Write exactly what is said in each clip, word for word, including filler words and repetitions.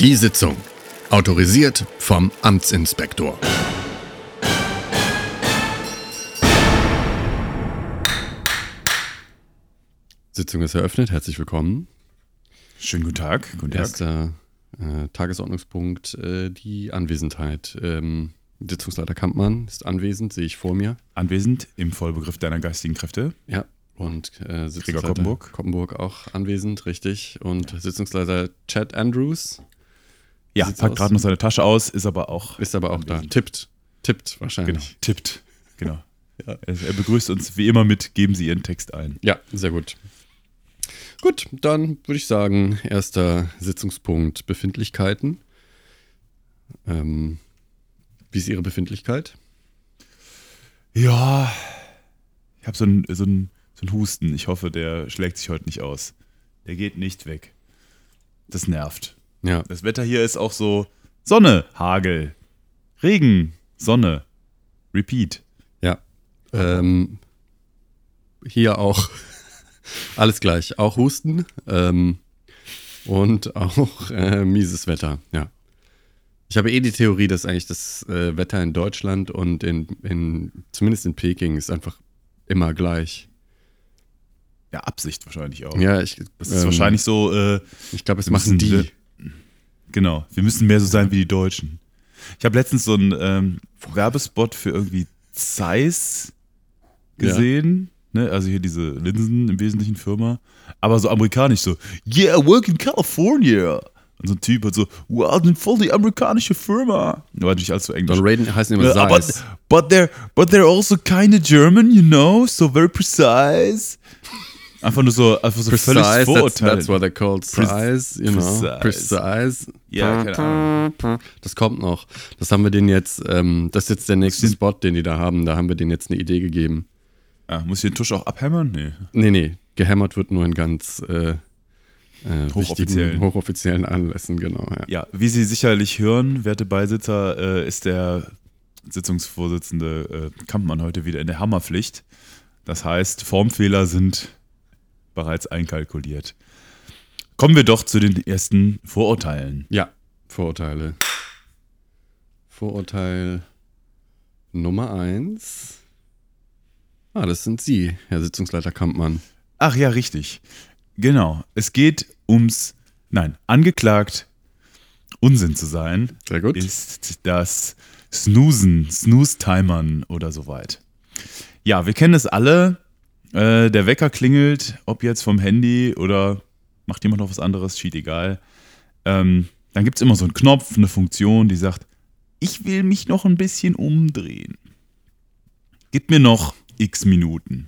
Die Sitzung. Autorisiert vom Amtsinspektor. Sitzung ist eröffnet. Herzlich willkommen. Schönen guten Tag. Guten Tag. Erster äh, Tagesordnungspunkt, äh, die Anwesenheit. Ähm, Sitzungsleiter Kampmann ist anwesend, sehe ich vor mir. Anwesend im Vollbegriff deiner geistigen Kräfte. Ja, und äh, Sitzungsleiter Koppenburg. Koppenburg auch anwesend, richtig. Und ja. Sitzungsleiter Chad Andrews. Ja, packt gerade noch seine Tasche aus, ist aber auch Ist aber auch anwesend. da. Tippt. Tippt wahrscheinlich. Genau, tippt. Genau. Ja. er, er begrüßt uns wie immer mit, geben Sie Ihren Text ein. Ja, sehr gut. Gut, dann würde ich sagen, erster Sitzungspunkt Befindlichkeiten. Ähm, wie ist Ihre Befindlichkeit? Ja, ich habe so einen so ein, so ein Husten. Ich hoffe, der schlägt sich heute nicht aus. Der geht nicht weg. Das nervt. Ja. Das Wetter hier ist auch so Sonne, Hagel, Regen, Sonne, Repeat. Ja. Ähm, hier auch alles gleich. Auch Husten ähm, und auch äh, mieses Wetter. Ja. Ich habe eh die Theorie, dass eigentlich das äh, Wetter in Deutschland und in, in zumindest in Peking ist einfach immer gleich. Ja, Absicht wahrscheinlich auch. Ja, ich, Das ist ähm, wahrscheinlich so. Äh, Ich glaube, es wir machen müssen- die. Genau, wir müssen mehr so sein wie die Deutschen. Ich habe letztens so einen ähm, Werbespot für irgendwie Zeiss gesehen. Ne? Also hier diese Linsen im Wesentlichen Firma. Aber so amerikanisch so, yeah, I work in California. Und so ein Typ hat so, wow, sind voll die amerikanische Firma. War natürlich alles so englisch. Don Raiden heißen immer Ja, aber, Zeiss. but they're but they're also kind of German, you know, so very precise. Einfach nur so, einfach so völlig Precise, that's, Vorurteile. that's what they're called. Size, you know. Precise. Precise. Ja, keine Ahnung. Das kommt noch. Das haben wir denen jetzt, ähm, das ist jetzt der nächste Sind- Spot, den die da haben. Da haben wir denen jetzt eine Idee gegeben. Ah, muss ich den Tusch auch abhämmern? Nee. Nee, nee, gehämmert wird nur in ganz äh, äh, Hochoffiziellen. wichtigen, hochoffiziellen Anlässen, genau. Ja. Ja, wie Sie sicherlich hören, werte Beisitzer, äh, ist der Sitzungsvorsitzende äh, Kampmann heute wieder in der Hammerpflicht. Das heißt, Formfehler sind bereits einkalkuliert. Kommen wir doch zu den ersten Vorurteilen. Ja, Vorurteile. Vorurteil Nummer eins. Ah, das sind Sie, Herr Sitzungsleiter Kampmann. Ach ja, richtig. Genau. Es geht ums, nein, angeklagt, Unsinn zu sein, Sehr gut. ist das Snoozen, Snooze-Timern oder soweit. Ja, wir kennen es alle. Äh, der Wecker klingelt, ob jetzt vom Handy oder macht jemand noch was anderes, schied egal. Ähm, dann gibt es immer so einen Knopf, eine Funktion, die sagt, ich will mich noch ein bisschen umdrehen. Gib mir noch x Minuten.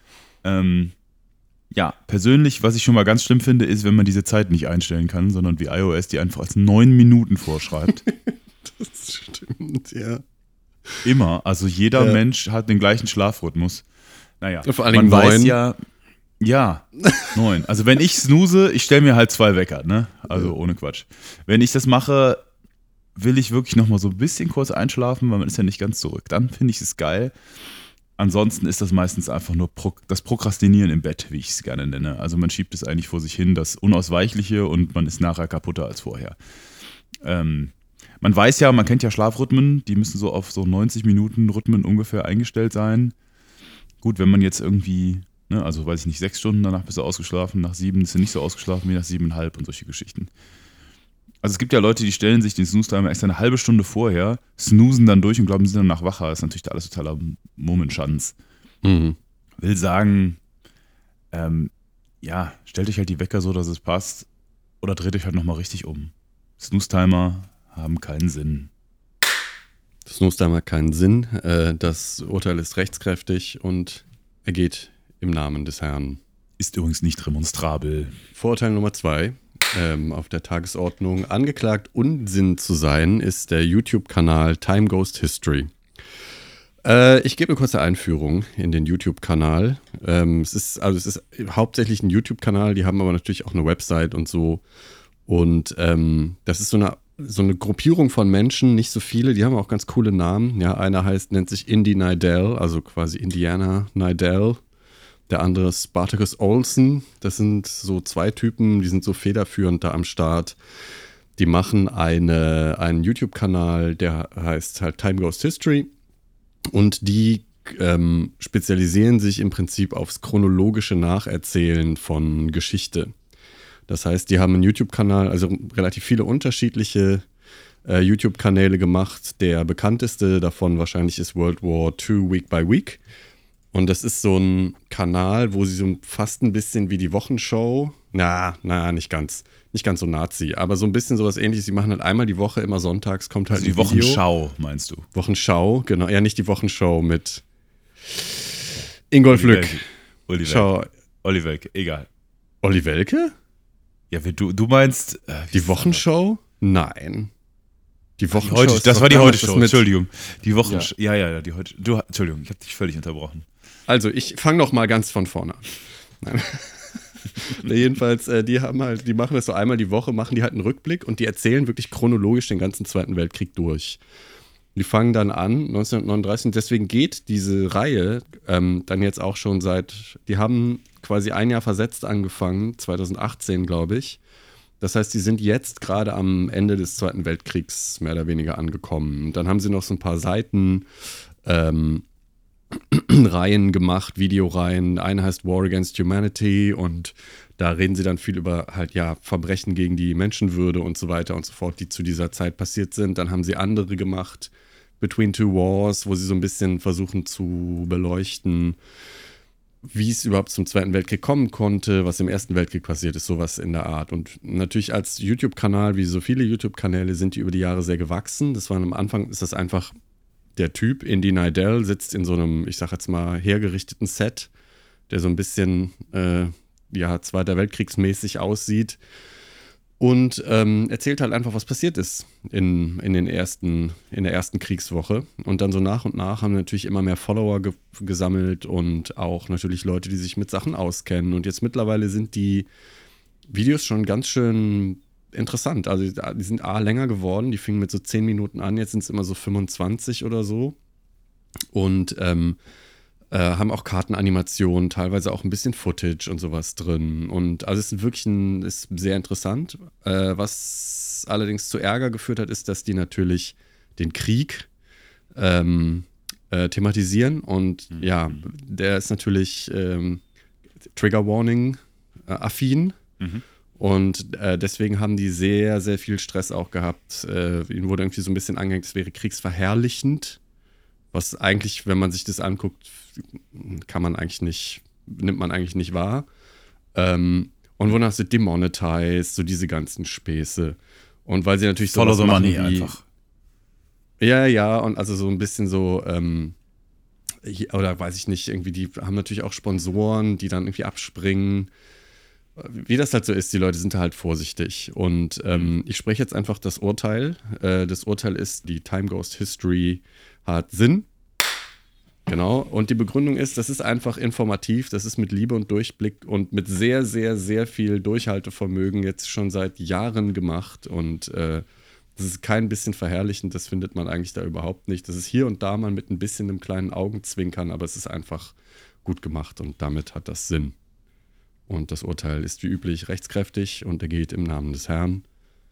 Ähm, ja, persönlich, was ich schon mal ganz schlimm finde, ist, wenn man diese Zeit nicht einstellen kann, sondern wie iOS die einfach als neun Minuten vorschreibt. Das stimmt, ja. Immer. Also jeder Ja. Mensch hat den gleichen Schlafrhythmus. Naja, Vor allen man Dingen weiß neun. ja, ja, neun. Also wenn ich snooze, ich stelle mir halt zwei Wecker, ne? Also ohne Quatsch. Wenn ich das mache, will ich wirklich nochmal so ein bisschen kurz einschlafen, weil man ist ja nicht ganz zurück. Dann finde ich es geil. Ansonsten ist das meistens einfach nur Pro- das Prokrastinieren im Bett, wie ich es gerne nenne. Also man schiebt es eigentlich vor sich hin, das Unausweichliche, und man ist nachher kaputter als vorher. Ähm, man weiß ja, man kennt ja Schlafrhythmen, die müssen so auf so neunzig Minuten Rhythmen ungefähr eingestellt sein. Gut, wenn man jetzt irgendwie, ne, also weiß ich nicht, sechs Stunden danach bist du ausgeschlafen, nach sieben ist du nicht so ausgeschlafen wie nach siebeneinhalb und solche Geschichten. Also es gibt ja Leute, die stellen sich den Snooze-Timer extra eine halbe Stunde vorher, snoosen dann durch und glauben, sie sind danach wacher. Das ist natürlich alles totaler Momenschanz. Mhm. Will sagen, ähm, ja, stellt euch halt die Wecker so, dass es passt, oder dreht euch halt nochmal richtig um. Snooze-Timer haben keinen Sinn. Das Snooze-Timer hat keinen Sinn. Äh, das Urteil ist rechtskräftig und er geht im Namen des Herrn. Ist übrigens nicht remonstrabel. Vorurteil Nummer zwei ähm, auf der Tagesordnung. Angeklagt, Unsinn zu sein, ist der YouTube-Kanal Time Ghost History. Äh, ich gebe eine kurze Einführung in den YouTube-Kanal. Ähm, es ist, also es ist hauptsächlich ein YouTube-Kanal, die haben aber natürlich auch eine Website und so. Und ähm, das ist so eine, so eine Gruppierung von Menschen, nicht so viele, die haben auch ganz coole Namen. Ja, einer heißt, nennt sich Indy Nidell, also quasi Indiana Nidell. Der andere ist Spartacus Olsen. Das sind so zwei Typen, die sind so federführend da am Start. Die machen eine, einen YouTube-Kanal, der heißt halt Time Ghost History. Und die ähm, spezialisieren sich im Prinzip aufs chronologische Nacherzählen von Geschichte. Das heißt, die haben einen YouTube-Kanal, also relativ viele unterschiedliche äh, YouTube-Kanäle gemacht. Der bekannteste davon wahrscheinlich ist World War Two Week by Week. Und das ist so ein Kanal, wo sie so fast ein bisschen wie die Wochenshow, na, na, nicht ganz, nicht ganz so Nazi, aber so ein bisschen sowas Ähnliches. Sie machen halt einmal die Woche, immer sonntags kommt halt Also die ein Video. Wochenschau, meinst du? Wochenschau, genau, ja, nicht die Wochenshow mit Ingolf Lück. Olli Schau. Welke. Olli Welke, egal. Olli Welke? Ja, wenn du, du meinst... Äh, Die Wochenshow? Nein. Die Wochenschau Heute, ist das doch war die damals Heute-Show, das mit- Entschuldigung. Die Wochenschau, ja, ja, ja, die Heute... Du, Entschuldigung, ich habe dich völlig unterbrochen. Also, ich fange noch mal ganz von vorne an. Nein. Nee, jedenfalls, äh, die haben halt, die machen das so einmal die Woche, machen die halt einen Rückblick und die erzählen wirklich chronologisch den ganzen Zweiten Weltkrieg durch. Die fangen dann an, neunzehnhundertneununddreißig, und deswegen geht diese Reihe ähm, dann jetzt auch schon seit, die haben quasi ein Jahr versetzt angefangen, zweitausendachtzehn, glaube ich. Das heißt, die sind jetzt gerade am Ende des Zweiten Weltkriegs mehr oder weniger angekommen. Und dann haben sie noch so ein paar Seiten, ähm, Reihen gemacht, Videoreihen. Eine heißt War Against Humanity und da reden sie dann viel über halt ja Verbrechen gegen die Menschenwürde und so weiter und so fort, die zu dieser Zeit passiert sind. Dann haben sie andere gemacht, Between Two Wars, wo sie so ein bisschen versuchen zu beleuchten, wie es überhaupt zum Zweiten Weltkrieg kommen konnte, was im Ersten Weltkrieg passiert ist, sowas in der Art. Und natürlich als YouTube-Kanal, wie so viele YouTube-Kanäle, sind die über die Jahre sehr gewachsen. Das war am Anfang, ist das einfach der Typ, Indy Neidell, sitzt in so einem, ich sag jetzt mal, hergerichteten Set, der so ein bisschen, äh, ja, Zweiter Weltkriegsmäßig aussieht und ähm, erzählt halt einfach, was passiert ist in, in, den ersten, in der ersten Kriegswoche. Und dann so nach und nach haben natürlich immer mehr Follower ge- gesammelt und auch natürlich Leute, die sich mit Sachen auskennen. Und jetzt mittlerweile sind die Videos schon ganz schön interessant. Also die sind A, länger geworden, die fingen mit so zehn Minuten an, jetzt sind es immer so fünfundzwanzig oder so. Und ähm, äh, haben auch Kartenanimationen, teilweise auch ein bisschen Footage und sowas drin. Und also es ist wirklich ein, ist sehr interessant. Äh, was allerdings zu Ärger geführt hat, ist, dass die natürlich den Krieg ähm, äh, thematisieren. Und mhm. ja, der ist natürlich ähm, Trigger Warning äh, affin. Mhm. Und äh, deswegen haben die sehr, sehr viel Stress auch gehabt. Äh, ihnen wurde irgendwie so ein bisschen angehängt, es wäre kriegsverherrlichend. Was eigentlich, wenn man sich das anguckt, kann man eigentlich nicht, nimmt man eigentlich nicht wahr. Ähm, und wonach sie demonetized, so diese ganzen Späße. Und weil sie natürlich so Follow the money wie, einfach. Ja, ja, und also so ein bisschen so, ähm, oder weiß ich nicht, irgendwie, die haben natürlich auch Sponsoren, die dann irgendwie abspringen. Wie das halt so ist, die Leute sind halt vorsichtig. Und ähm, ich spreche jetzt einfach das Urteil. Äh, das Urteil ist, die Time Ghost History hat Sinn. Genau. Und die Begründung ist, das ist einfach informativ, das ist mit Liebe und Durchblick und mit sehr, sehr, sehr viel Durchhaltevermögen jetzt schon seit Jahren gemacht. Und äh, das ist kein bisschen verherrlichend, das findet man eigentlich da überhaupt nicht. Das ist hier und da mal mit ein bisschen einem kleinen Augenzwinkern, aber es ist einfach gut gemacht und damit hat das Sinn. Und das Urteil ist wie üblich rechtskräftig und er geht im Namen des Herrn.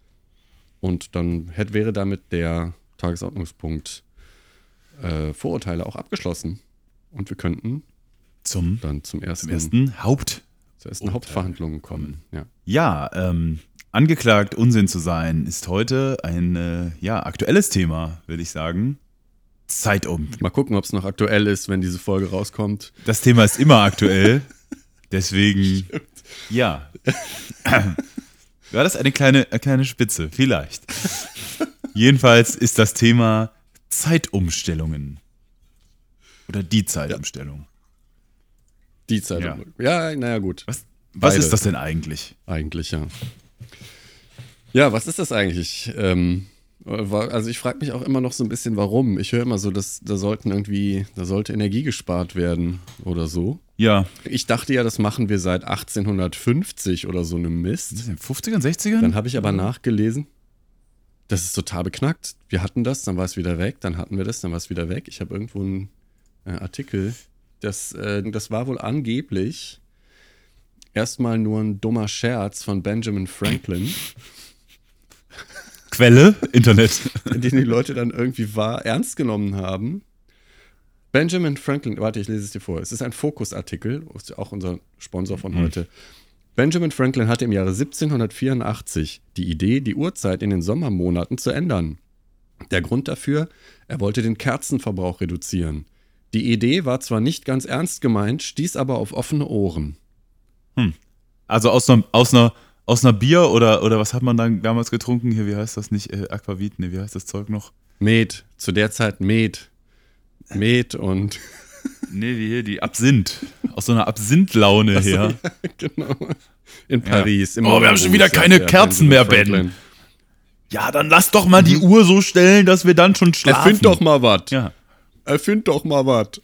Und dann hätte, wäre damit der Tagesordnungspunkt äh, Vorurteile auch abgeschlossen. Und wir könnten zum, dann zum ersten, zum ersten Haupt zur ersten Hauptverhandlung kommen. Ja, ja ähm, angeklagt, Unsinn zu sein, ist heute ein äh, ja, aktuelles Thema, würde ich sagen. Zeitum. Mal gucken, ob es noch aktuell ist, wenn diese Folge rauskommt. Das Thema ist immer aktuell. Deswegen, Stimmt. ja. War das eine kleine, eine kleine Spitze? Vielleicht. Jedenfalls ist das Thema Zeitumstellungen. Oder die Zeitumstellung. Die Zeitumstellung. Ja, naja, gut. Was, was ist das denn eigentlich? Eigentlich, ja. Ja, was ist das eigentlich? Ähm, also ich frage mich auch immer noch so ein bisschen, warum. Ich höre immer so, dass da sollten irgendwie, da sollte Energie gespart werden oder so. Ja. Ich dachte ja, das machen wir seit achtzehnhundertfünfzig oder so einem Mist. In den fünfzigern, sechzigern? Dann habe ich aber nachgelesen. Das ist total beknackt. Wir hatten das, dann war es wieder weg, dann hatten wir das, dann war es wieder weg. Ich habe irgendwo einen äh, Artikel, das, äh, das war wohl angeblich erstmal nur ein dummer Scherz von Benjamin Franklin. Quelle, Internet. Den die Leute dann irgendwie wahr ernst genommen haben. Benjamin Franklin, warte, ich lese es dir vor. Es ist ein Focus-Artikel, ist auch unser Sponsor von Mhm. heute. Benjamin Franklin hatte im Jahre siebzehnhundertvierundachtzig die Idee, die Uhrzeit in den Sommermonaten zu ändern. Der Grund dafür, er wollte den Kerzenverbrauch reduzieren. Die Idee war zwar nicht ganz ernst gemeint, stieß aber auf offene Ohren. Also aus einer, aus einer, aus einer Bier oder, oder was hat man dann damals getrunken? Hier, wie heißt das nicht? Äh, Aquavit? Ne, wie heißt das Zeug noch? Met, zu der Zeit Met. Met und Nee, wie hier, die Absinth. Aus so einer Absinth-Laune Ach so, her. ja, genau. In Paris. Im Oh, wir haben schon wieder Moulin keine Rouge, ja, Kerzen Benjamin mehr, Franklin. Ben. Ja, dann lass doch mal die Uhr so stellen, dass wir dann schon schlafen. Erfind doch mal was. Ja. Erfind doch mal was.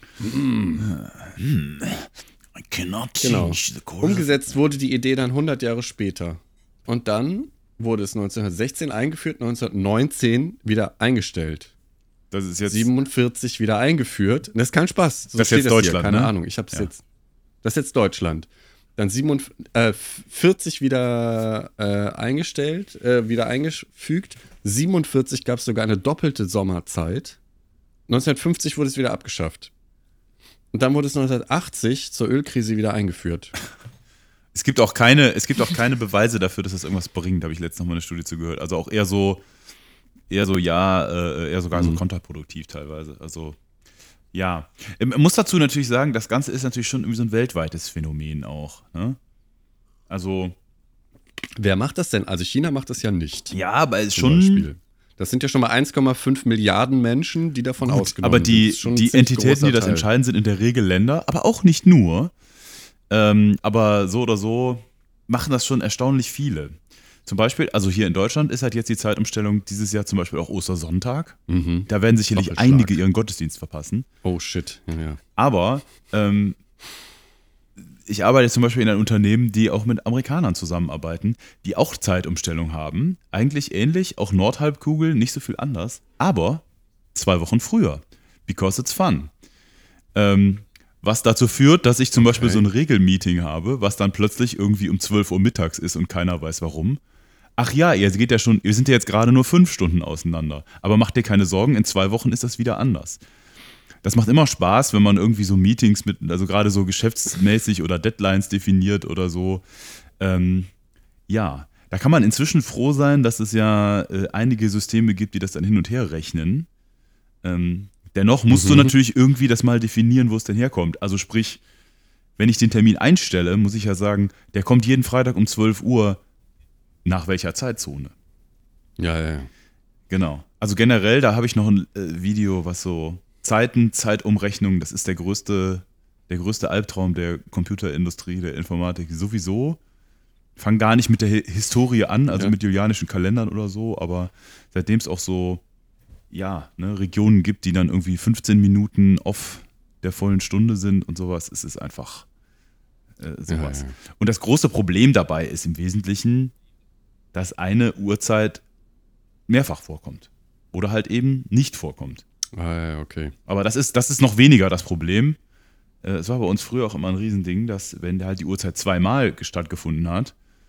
I cannot Genau. change the course. Umgesetzt wurde die Idee dann hundert Jahre später. Und dann wurde es neunzehnhundertsechzehn eingeführt, neunzehnhundertneunzehn wieder eingestellt. Das ist jetzt siebenundvierzig wieder eingeführt. Das ist kein Spaß. So Das ist steht jetzt das Deutschland, hier. Keine ne? Ahnung. Ich hab's Ja. jetzt. Das ist jetzt Deutschland. Dann siebenundvierzig, äh, vierzig wieder äh, eingestellt, äh, wieder eingefügt. siebenundvierzig gab es sogar eine doppelte Sommerzeit. neunzehnhundertfünfzig wurde es wieder abgeschafft. Und dann wurde es neunzehnhundertachtzig zur Ölkrise wieder eingeführt. Es gibt auch keine, es gibt auch keine Beweise dafür, dass das irgendwas bringt, habe ich letztens noch mal eine Studie zu gehört. Also auch eher so, eher so, ja, äh, eher sogar so Mhm. kontraproduktiv teilweise. Also, ja. Ähm, Man muss dazu natürlich sagen, das Ganze ist natürlich schon irgendwie so ein weltweites Phänomen auch. Ne? Also, Wer macht das denn? Also China macht das ja nicht. ja, aber es ist Zum schon. Beispiel. Das sind ja schon mal eins Komma fünf Milliarden Menschen, die davon Gut, ausgenommen aber die, sind. Das ist schon ein die ziemlich Entitäten, großer die das Teil. entscheiden, sind in der Regel Länder, aber auch nicht nur. Ähm, aber so oder so machen das schon erstaunlich viele. Zum Beispiel, also hier in Deutschland ist halt jetzt die Zeitumstellung dieses Jahr zum Beispiel auch Ostersonntag. Mhm. Da werden sicherlich Doppelschlag. einige ihren Gottesdienst verpassen. Oh shit. Ja, ja. Aber ähm, ich arbeite zum Beispiel in einem Unternehmen, die auch mit Amerikanern zusammenarbeiten, die auch Zeitumstellung haben. Eigentlich ähnlich, auch Nordhalbkugel, nicht so viel anders, aber zwei Wochen früher. Because it's fun. Ähm, was dazu führt, dass ich zum Beispiel Okay. so ein Regelmeeting habe, was dann plötzlich irgendwie um zwölf Uhr mittags ist und keiner weiß warum. Ach ja, ihr geht ja schon, wir sind ja jetzt gerade nur fünf Stunden auseinander. Aber macht dir keine Sorgen, in zwei Wochen ist das wieder anders. Das macht immer Spaß, wenn man irgendwie so Meetings mit, also gerade so geschäftsmäßig oder Deadlines definiert oder so. Ähm, ja, da kann man inzwischen froh sein, dass es ja äh, einige Systeme gibt, die das dann hin und her rechnen. Ähm, dennoch musst Mhm. du natürlich irgendwie das mal definieren, wo es denn herkommt. Also sprich, wenn ich den Termin einstelle, muss ich ja sagen, der kommt jeden Freitag um zwölf Uhr. Nach welcher Zeitzone? Ja, ja, ja. Genau. Also generell, da habe ich noch ein äh, Video, was so Zeiten, Zeitumrechnung, das ist der größte, der größte Albtraum der Computerindustrie, der Informatik sowieso. Fang gar nicht mit der Hi- Historie an, also Ja. mit julianischen Kalendern oder so, aber seitdem es auch so, ja, ne, Regionen gibt, die dann irgendwie fünfzehn Minuten off der vollen Stunde sind und sowas, ist es einfach äh, sowas. Ja, ja. Und das große Problem dabei ist im Wesentlichen, dass eine Uhrzeit mehrfach vorkommt. Oder halt eben nicht vorkommt. Ah, ja, okay. Aber das ist, das ist noch weniger das Problem. Äh, Es war bei uns früher auch immer ein Riesending, dass wenn halt die Uhrzeit zweimal stattgefunden hat,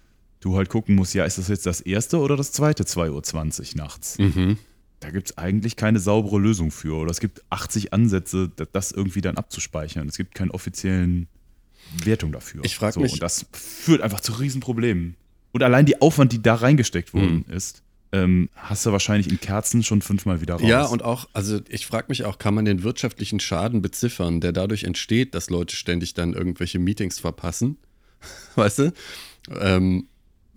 du halt gucken musst, ja, ist das jetzt das erste oder das zweite zwei Uhr zwanzig nachts? Mhm. Da gibt es eigentlich keine saubere Lösung für. Oder es gibt achtzig Ansätze, da- das irgendwie dann abzuspeichern. Es gibt keine offiziellen Wertung dafür. Ich frag so, mich- Und das führt einfach zu Riesenproblemen. Und allein die Aufwand, die da reingesteckt worden ist, ähm, hast du wahrscheinlich in Kerzen schon fünfmal wieder raus. Ja, und auch, also ich frage mich auch, kann man den wirtschaftlichen Schaden beziffern, der dadurch entsteht, dass Leute ständig dann irgendwelche Meetings verpassen? Weißt du? Ähm,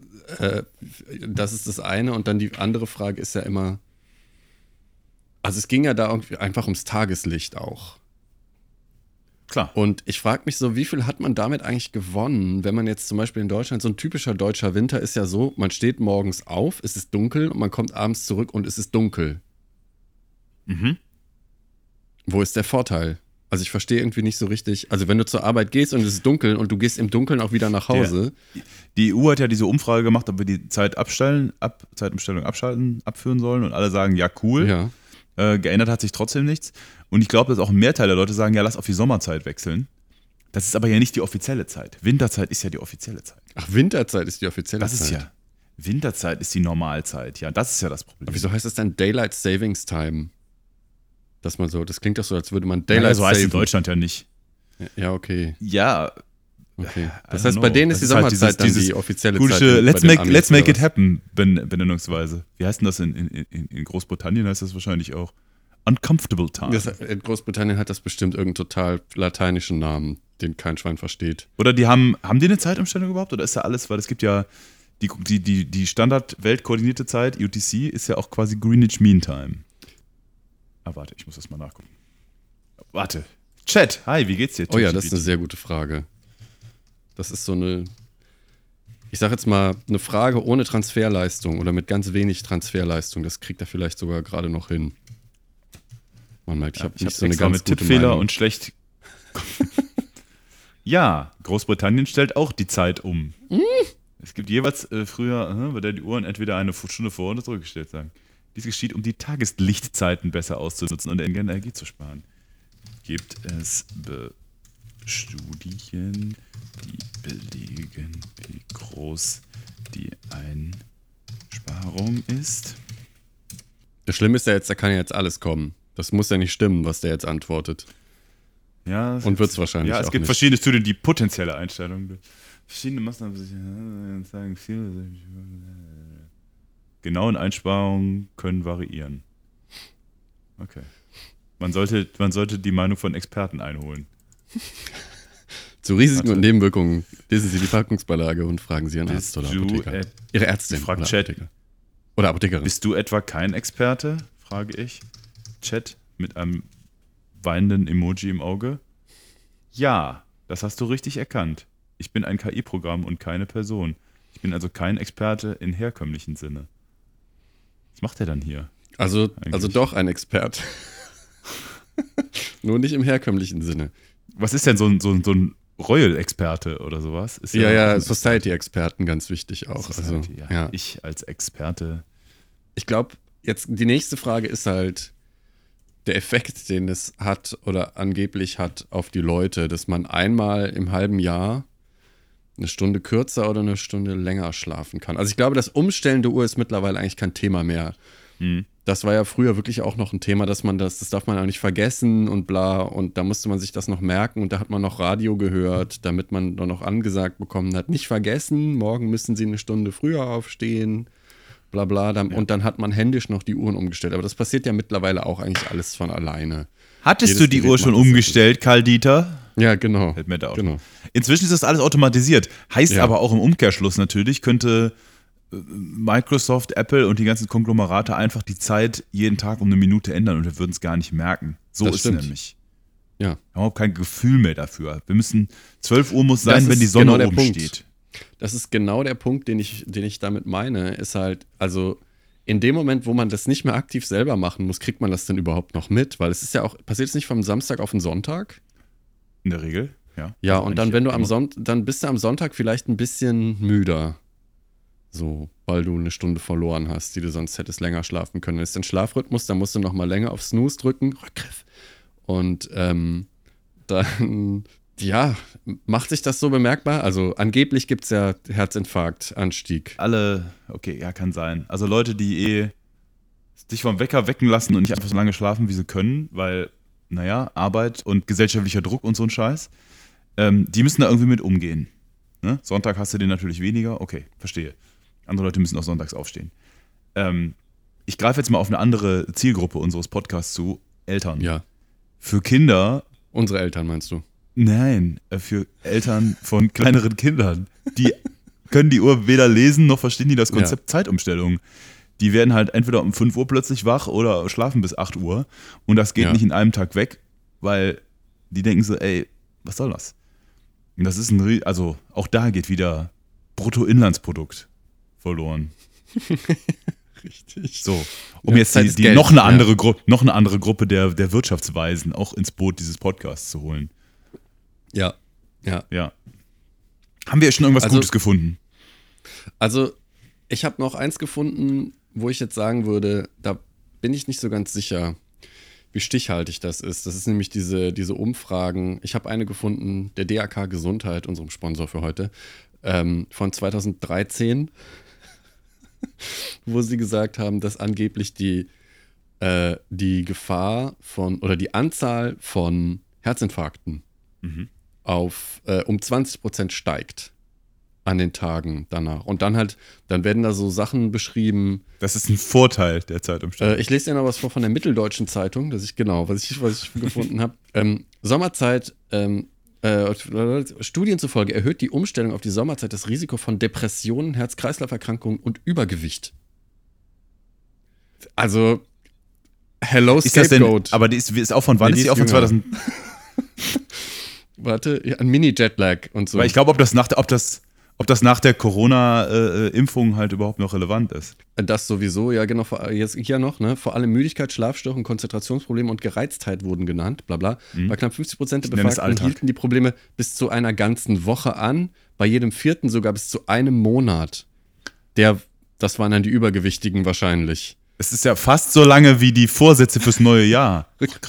äh, das ist das eine. Und dann die andere Frage ist ja immer, also es ging ja da irgendwie einfach ums Tageslicht auch. Klar. Und ich frage mich so, wie viel hat man damit eigentlich gewonnen, wenn man jetzt zum Beispiel in Deutschland, so ein typischer deutscher Winter ist ja so, man steht morgens auf, es ist dunkel und man kommt abends zurück und es ist dunkel. Mhm. Wo ist der Vorteil? Also ich verstehe irgendwie nicht so richtig, also wenn du zur Arbeit gehst und es ist dunkel und du gehst im Dunkeln auch wieder nach Hause. Die E U hat ja diese Umfrage gemacht, ob wir die Zeit abstellen, ab, Zeitumstellung abschalten, abführen sollen. Und alle sagen, ja, cool. Ja. Äh, geändert hat sich trotzdem nichts. Und ich glaube, dass auch ein Mehrteil der Leute sagen, ja, lass auf die Sommerzeit wechseln. Das ist aber ja nicht die offizielle Zeit. Winterzeit ist ja die offizielle Zeit. Ach, Winterzeit ist die offizielle Das Zeit. ist ja. Winterzeit ist die Normalzeit. Ja, das ist ja das Problem. Aber wieso heißt das dann Daylight Savings Time? Dass man so, das klingt doch so, als würde man Daylight Daylight so heißt es in saven. Deutschland ja nicht. Ja, okay. Ja. okay. Das I heißt, don't bei know. denen ist Das die ist halt Sommerzeit dieses- dann dieses die offizielle Gute, Zeit. let's bei den make, Amis, let's make oder it was? happen, ben, benennungsweise. Wie heißt denn das in, in, in, in Großbritannien? Heißt das wahrscheinlich auch Uncomfortable Time. Das, in Großbritannien hat das bestimmt irgendeinen total lateinischen Namen, den kein Schwein versteht. Oder die haben, haben die eine Zeitumstellung überhaupt? Oder ist da alles, weil es gibt ja die, die, die, die Standard-weltkoordinierte Zeit, U T C, ist ja auch quasi Greenwich Mean Time. Ah, warte, ich muss das mal nachgucken. Warte. Chat, hi, wie geht's dir? Oh ja, das ist eine sehr gute Frage. Das ist so eine, ich sag jetzt mal, eine Frage ohne Transferleistung oder mit ganz wenig Transferleistung. Das kriegt er vielleicht sogar gerade noch hin. Man merkt, ich Ja, habe ich nicht hab so eine extra ganz mit gute Tippfehler Meinung. und schlecht. Ja, Großbritannien stellt auch die Zeit um. Es gibt jeweils äh, früher, äh, bei der die Uhren entweder eine Stunde vor oder zurückgestellt sagen. Dies geschieht, um die Tageslichtzeiten besser auszunutzen und Energie zu sparen. Gibt es Be Studien, die belegen, wie groß die Einsparung ist? Das Schlimme ist ja jetzt, da kann ja jetzt alles kommen. Das muss ja nicht stimmen, was der jetzt antwortet. Ja, es Und gibt- wird's wahrscheinlich Ja, es auch gibt nicht. verschiedene Studien, die potenzielle Einstellungen. Verschiedene Maßnahmen sagen viel. Genauen Einsparungen können variieren. Okay. Man sollte, man sollte die Meinung von Experten einholen. Zu Risiken Warte. und Nebenwirkungen lesen Sie die Packungsbeilage und fragen Sie Ihren Bist Arzt oder du Apotheker. et- Ihre Ärztin Fragt oder Chat. Apotheker. Oder Apothekerin. Bist du etwa kein Experte? Frage ich. Chat mit einem weinenden Emoji im Auge. Ja, das hast du richtig erkannt. Ich bin ein K I-Programm und keine Person. Ich bin also kein Experte in herkömmlichen Sinne. Was macht er dann hier? Also, Eigentlich. also doch ein Expert. Nur nicht im herkömmlichen Sinne. Was ist denn so ein, so ein, so ein Royal-Experte oder sowas? Ist Ja, ja, ein Society-Experten ganz wichtig auch. Society, also, ja. ja. Ich als Experte. Ich glaube, jetzt die nächste Frage ist halt der Effekt, den es hat oder angeblich hat auf die Leute, dass man einmal im halben Jahr eine Stunde kürzer oder eine Stunde länger schlafen kann. Also ich glaube, das Umstellen der Uhr ist mittlerweile eigentlich kein Thema mehr. Hm. Das war ja früher wirklich auch noch ein Thema, dass man das, das darf man auch nicht vergessen und bla. Und da musste man sich das noch merken und da hat man noch Radio gehört, damit man dann noch angesagt bekommen hat, nicht vergessen, morgen müssen Sie eine Stunde früher aufstehen, bla bla. Dann, Ja. Und dann hat man händisch noch die Uhren umgestellt. Aber das passiert ja mittlerweile auch eigentlich alles von alleine. Hattest Jedes du die Gerät Uhr schon macht das umgestellt, Karl Dieter? Ja, genau. Fällt mir da auch. Genau. Inzwischen ist das alles automatisiert. Heißt Ja. aber auch im Umkehrschluss natürlich, könnte äh, Microsoft, Apple und die ganzen Konglomerate einfach die Zeit jeden Tag um eine Minute ändern und wir würden es gar nicht merken. So Das ist stimmt. es nämlich. Ja. Wir haben überhaupt kein Gefühl mehr dafür. Wir müssen, zwölf Uhr muss Das sein, wenn ist die Sonne genau der oben Punkt. steht. Das ist genau der Punkt, den ich, den ich damit meine, ist halt, also in dem Moment, wo man das nicht mehr aktiv selber machen muss, kriegt man das denn überhaupt noch mit? Weil es ist ja auch, passiert es nicht vom Samstag auf den Sonntag? In der Regel, ja. Ja, Also und dann, eigentlich wenn du am immer. Sonntag, dann bist du am Sonntag vielleicht ein bisschen müder. So, weil du eine Stunde verloren hast, die du sonst hättest länger schlafen können. Dann ist ein Schlafrhythmus, dann musst du noch mal länger auf Snooze drücken. Rückgriff. Und ähm, dann, ja, macht sich das so bemerkbar? Also angeblich gibt es ja Herzinfarkt-Anstieg. Alle, okay, ja, kann sein. Also Leute, die eh sich vom Wecker wecken lassen und nicht einfach so lange schlafen, wie sie können, weil, naja, Arbeit und gesellschaftlicher Druck und so ein Scheiß, ähm, die müssen da irgendwie mit umgehen. Ne? Sonntag hast du den natürlich weniger, okay, verstehe. Andere Leute müssen auch sonntags aufstehen. Ähm, ich greife jetzt mal auf eine andere Zielgruppe unseres Podcasts zu, Eltern. Ja, Für Kinder, unsere Eltern meinst du? nein, äh, für Eltern von kleineren Kindern, die können die Uhr weder lesen, noch verstehen die das Konzept Zeitumstellung. Die werden halt entweder um fünf Uhr plötzlich wach oder schlafen bis acht Uhr. Und das geht Ja. nicht in einem Tag weg, weil die denken so, ey, was soll das? Und das ist ein, Rie- also auch da geht wieder Bruttoinlandsprodukt verloren. Richtig. So, um Ja, jetzt Zeit die, ist die Geld, noch, eine ja. andere Gru- noch eine andere Gruppe der, der Wirtschaftsweisen auch ins Boot dieses Podcasts zu holen. Ja, ja. Ja. Haben wir schon irgendwas Also- Gutes gefunden? Also, ich habe noch eins gefunden, wo ich jetzt sagen würde, da bin ich nicht so ganz sicher, wie stichhaltig das ist. Das ist nämlich diese, diese Umfragen. Ich habe eine gefunden, der D A K Gesundheit, unserem Sponsor für heute, ähm, von zweitausenddreizehn. wo sie gesagt haben, dass angeblich die, äh, die Gefahr von oder die Anzahl von Herzinfarkten mhm. auf äh, um zwanzig Prozent steigt an den Tagen danach. Und dann halt, dann werden da so Sachen beschrieben. Das ist ein Vorteil der Zeitumstellung. Äh, ich lese dir noch was vor von der Mitteldeutschen Zeitung, dass ich genau, was ich, was ich gefunden habe. Ähm, Sommerzeit, ähm, äh, Studien zufolge erhöht die Umstellung auf die Sommerzeit das Risiko von Depressionen, Herz-Kreislauf-Erkrankungen und Übergewicht. Also, hello ist das Scapegoat. Denn, aber die ist, ist auch von wann? Nee, die ist die auch von zweitausend? Warte, ja, ein Mini-Jetlag und so. Weil ich glaube, ob das nach der, ob das, ob das nach der Corona-Impfung halt überhaupt noch relevant ist. Das sowieso, ja genau, jetzt hier noch, ne? Vor allem Müdigkeit, Schlafstörungen, Konzentrationsprobleme und Gereiztheit wurden genannt, bla bla. Mhm. Bei knapp fünfzig Prozent der Befragten hielten die Probleme bis zu einer ganzen Woche an, bei jedem vierten sogar bis zu einem Monat. Der, das waren dann die Übergewichtigen wahrscheinlich. Es ist ja fast so lange wie die Vorsätze fürs neue Jahr.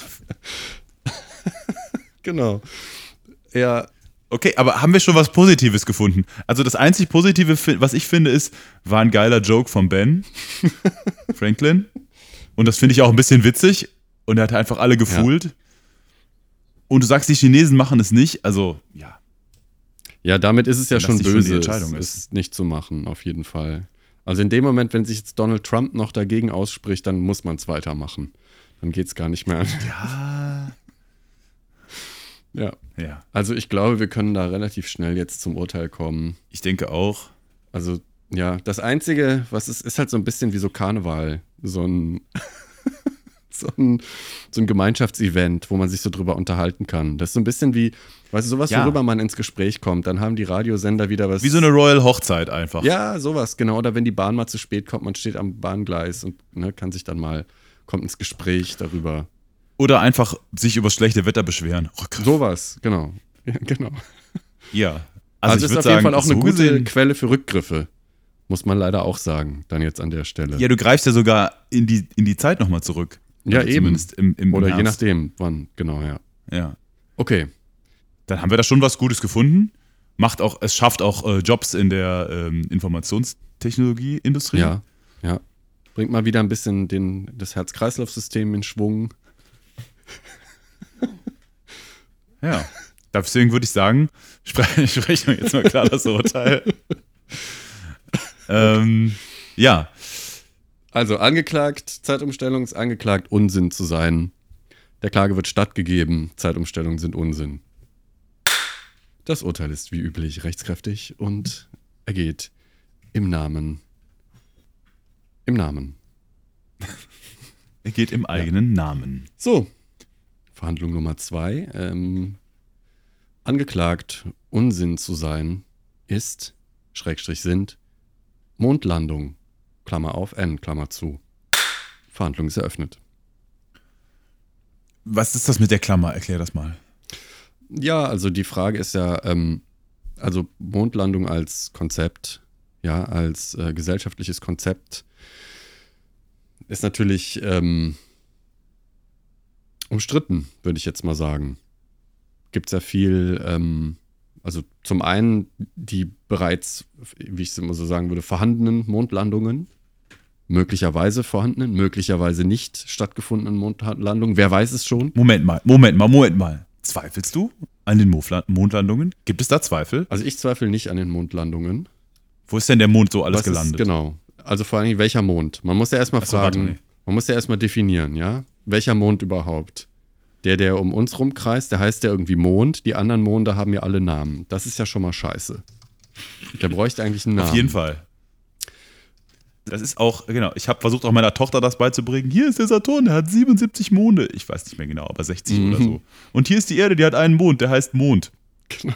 Genau. Ja. Okay, aber haben wir schon was Positives gefunden? Also das einzig Positive, was ich finde, ist, war ein geiler Joke von Ben Franklin. Und das finde ich auch ein bisschen witzig. Und er hat einfach alle gefühlt. Ja. Und du sagst, die Chinesen machen es nicht. Also, ja. Ja, damit ist es ja schon böse, schon Entscheidung es, es nicht zu machen, auf jeden Fall. Also in dem Moment, wenn sich jetzt Donald Trump noch dagegen ausspricht, dann muss man es weitermachen. Dann geht es gar nicht mehr an. Ja. Ja. ja. Also ich glaube, wir können da relativ schnell jetzt zum Urteil kommen. Ich denke auch. Also ja, das Einzige, was ist, ist halt so ein bisschen wie so Karneval. So ein, so ein, so ein Gemeinschaftsevent, wo man sich so drüber unterhalten kann. Das ist so ein bisschen wie, weißt du, sowas, ja. worüber man ins Gespräch kommt. Dann haben die Radiosender wieder was. Wie so eine Royal Hochzeit einfach. Ja, sowas, genau. Oder wenn die Bahn mal zu spät kommt, man steht am Bahngleis und ne, kann sich dann mal, kommt ins Gespräch darüber. Oder einfach sich über schlechte Wetter beschweren. Oh, sowas, genau. Ja, genau. Ja. Also, also ist auf sagen, jeden Fall auch so eine gute gesehen, Quelle für Rückgriffe. Muss man leider auch sagen, dann jetzt an der Stelle. Ja, du greifst ja sogar in die, in die Zeit nochmal zurück. Ja, eben. Zumindest im, im Oder Herbst. je nachdem, wann, genau, ja. Ja. Okay. Dann haben wir da schon was Gutes gefunden. Macht auch, es schafft auch äh, Jobs in der ähm, Informationstechnologieindustrie. Ja, ja. Bringt mal wieder ein bisschen den, das Herz-Kreislauf-System in Schwung. Ja, deswegen würde ich sagen, sprechen sprech wir jetzt mal klar das Urteil. ähm, ja. Also angeklagt, Zeitumstellung ist angeklagt, Unsinn zu sein. Der Klage wird stattgegeben, Zeitumstellungen sind Unsinn. Das Urteil ist wie üblich rechtskräftig und ergeht im Namen. Im Namen. Er geht im eigenen ja. Namen. So. Verhandlung Nummer zwei. Ähm, angeklagt, Unsinn zu sein, ist, Schrägstrich sind, Mondlandung, Klammer auf, N, Klammer zu. Verhandlung ist eröffnet. Was ist das mit der Klammer? Erklär das mal. Ja, also die Frage ist ja, ähm, also Mondlandung als Konzept, ja, als äh, gesellschaftliches Konzept ist natürlich ähm, umstritten, würde ich jetzt mal sagen. Gibt es ja viel, ähm, also zum einen die bereits, wie ich es immer so sagen würde, vorhandenen Mondlandungen, möglicherweise vorhandenen, möglicherweise nicht stattgefundenen Mondlandungen, wer weiß es schon? Moment mal, Moment mal, Moment mal. Zweifelst du an den Mondlandungen? Gibt es da Zweifel? Also ich zweifle nicht an den Mondlandungen. Wo ist denn der Mond so alles Was gelandet? Ist, genau. Also vor allem, welcher Mond? Man muss ja erstmal Achso, fragen, warte, nee. man muss ja erstmal definieren, ja? Welcher Mond überhaupt? Der, der um uns rumkreist, der heißt ja irgendwie Mond. Die anderen Monde haben ja alle Namen. Das ist ja schon mal scheiße. Der bräuchte eigentlich einen Namen. Auf jeden Fall. Das ist auch, genau, ich habe versucht auch meiner Tochter das beizubringen. Hier ist der Saturn, der hat siebenundsiebzig Monde. Ich weiß nicht mehr genau, aber sechzig mhm. oder so. Und hier ist die Erde, die hat einen Mond, der heißt Mond. Genau.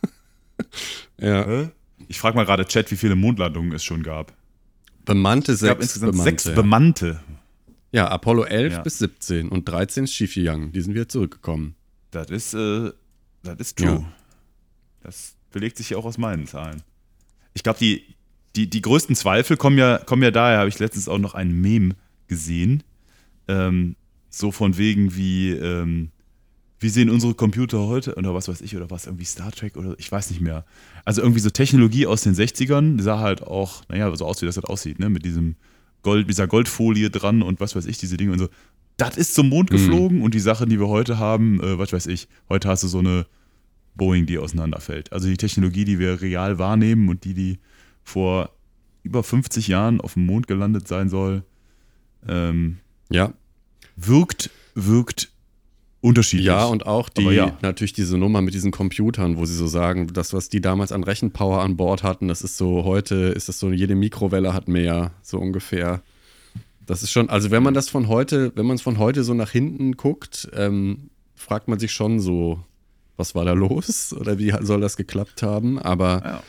Ja. Ich frage mal gerade Chat, wie viele Mondlandungen es schon gab. Bemannte sechs. Es gab insgesamt bemannte, sechs bemannte. Ja, Apollo elf Ja. bis siebzehn und dreizehn ist Shifi-Yang. Die sind wieder zurückgekommen. Das ist, äh, das ist true. Ja. Das belegt sich ja auch aus meinen Zahlen. Ich glaube, die, die, die größten Zweifel kommen ja, kommen ja daher, habe ich letztens auch noch ein Meme gesehen. Ähm, so von wegen wie, ähm, wie sehen unsere Computer heute oder was weiß ich oder was, irgendwie Star Trek oder ich weiß nicht mehr. Also irgendwie so Technologie aus den sechzigern, die sah halt auch, naja, so aus, wie das halt aussieht, ne, mit diesem Gold, dieser Goldfolie dran und was weiß ich, diese Dinge und so. Das ist zum Mond geflogen mhm. und die Sachen, die wir heute haben, äh, was weiß ich, heute hast du so eine Boeing, die auseinanderfällt. Also die Technologie, die wir real wahrnehmen und die, die vor über fünfzig Jahren auf dem Mond gelandet sein soll, ähm, ja. wirkt, wirkt unterschiedlich. Ja, und auch die, ja. natürlich diese Nummer mit diesen Computern, wo sie so sagen, das, was die damals an Rechenpower an Bord hatten, das ist so, heute ist das so, jede Mikrowelle hat mehr, so ungefähr. Das ist schon, also wenn man das von heute, wenn man es von heute so nach hinten guckt, ähm, fragt man sich schon so, was war da los? Oder wie soll das geklappt haben? Aber ja.